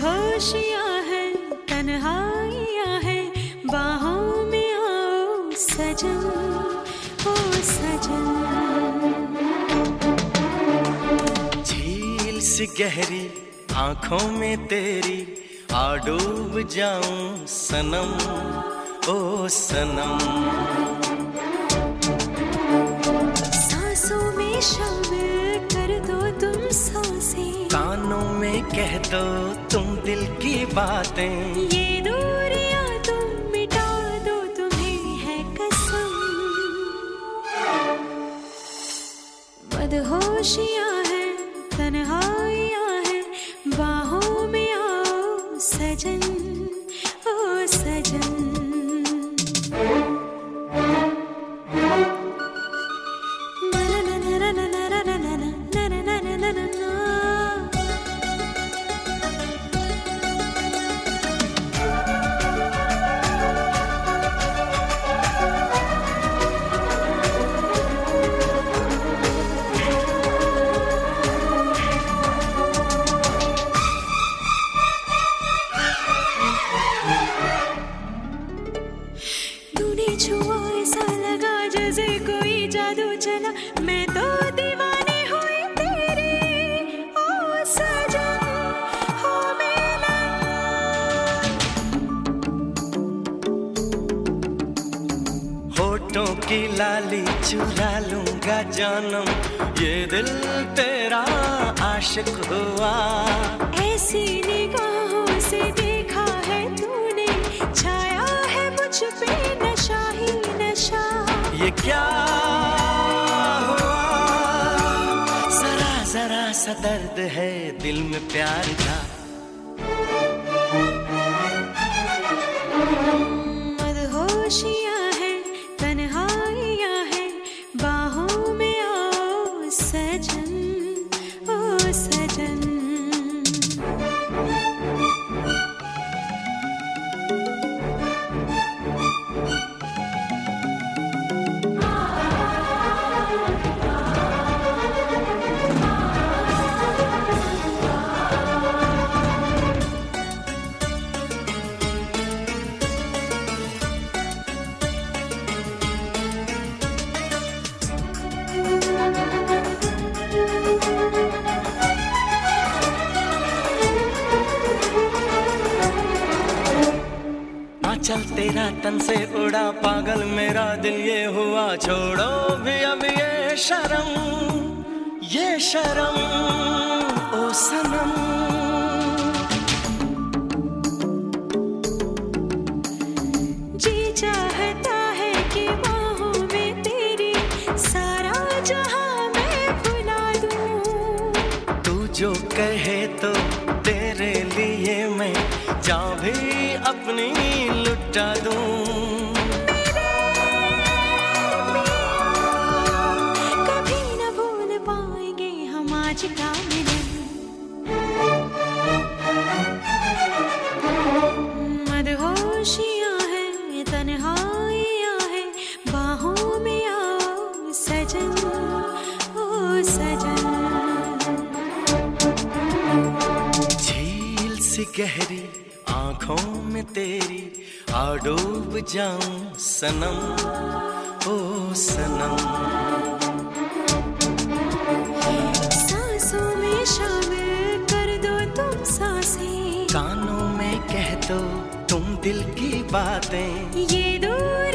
मदहोशियाँ हैं, तन्हाइयाँ हैं, बाहों में आओ सजन, ओ सजन। झील सी गहरी आँखों में तेरी, आ डूब जाऊं सनम, ओ सनम। सांसों में शामिल कर दो तुम सांसें, कानों में कह दो तुम दिल की बातें। ये दूरियां तुम मिटा दो, तुम्हें है कसम। मदहोशियाँ हैं, तन्हाइयाँ हैं, बाहों में आओ सजन, ओ सजन। छुआ ऐसा लगा जैसे कोई जादू चला, मैं तो दीवानी हुई तेरी, ओ सजन, हो मिलन। होठों की लाली चुरा लूंगा जानम, ये दिल तेरा आशिक हुआ। ऐसी निगाहों से देखा है तूने, छाया है मुझ पे नशा ही नशा। ये क्या हुआ, जरा जरा सा दर्द है दिल में प्यार का। मदहोशियाँ हैं, तन्हाइयाँ हैं, बाहों में आओ सजन, ओ सजन। चल तेरा तन से उड़ा पागल मेरा दिल, ये हुआ छोड़ो भी अब ये शर्म, ये शर्म, ओ सनम। जी चाहता है कि बाहों में तेरी सारा जहां मैं भुला दूं। तू जो कहे तो तेरे लिए मैं जान भी अपनी लुटा दूं। कभी न भूल पाएंगे हम आज का मिलन। मदहोशियाँ हैं, तन्हाइयाँ हैं, बाहों में आओ सजन, ओ सजन। झील सी गहरी आँखों में तेरी, आ डूब जाऊं सनम, ओ सनम। सांसों में शामिल कर दो तुम सांसें, कानों में कह दो तुम दिल की बातें। ये दूर